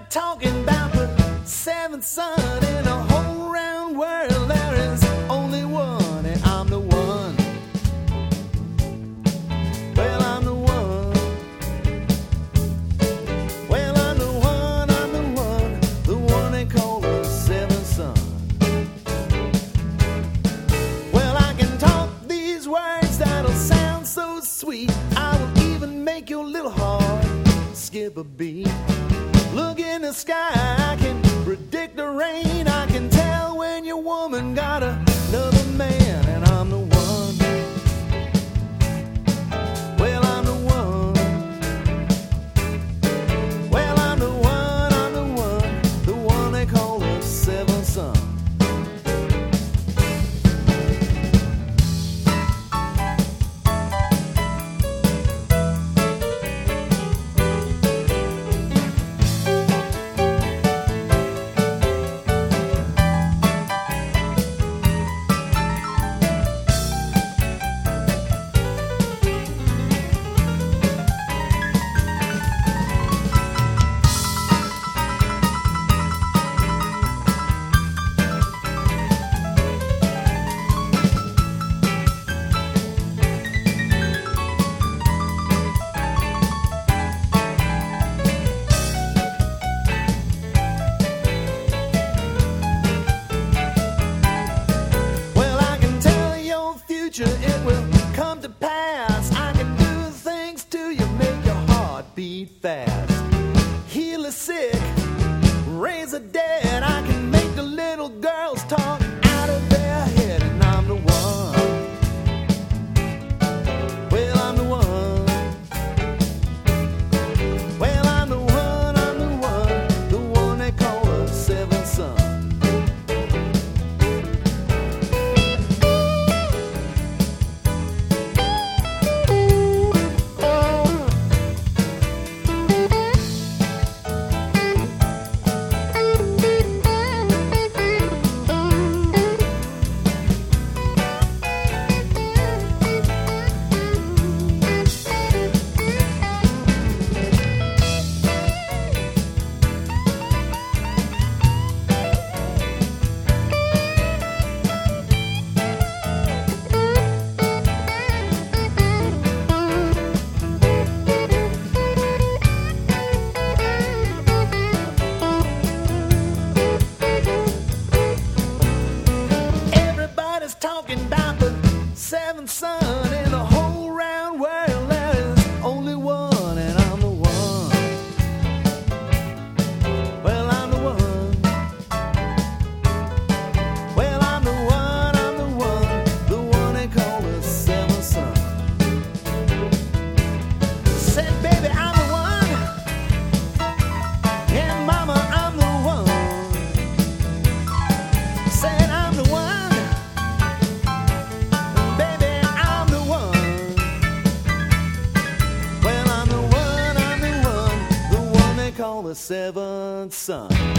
talking about the seventh son in a whole round world. There is only one, and I'm the one. Well, I'm the one. Well, I'm the one they call the seventh son. Well, I can talk these words that'll sound so sweet. I will even make your little heart skip a beat. Look in the sky, I can predict the rain. I can tell when your woman got another man, and I'm the one. Well, I'm the one. Well, I'm the one they call the seventh son. It will come to pass. I can do things to you, make your heart beat fast. Heal the sick, raise the dead. I can make the little girls talk out of their head, and I'm the one. Well, I'm the one. Well, I'm the one they call the seventh son. Talking about the seventh son in the whole round world. There is only one, and I'm the one. Well, I'm the one. Well, I'm the one they call the seventh son. Said, baby, I'm the one. And mama, I'm the one. Said, I'm the one. Call the seventh son.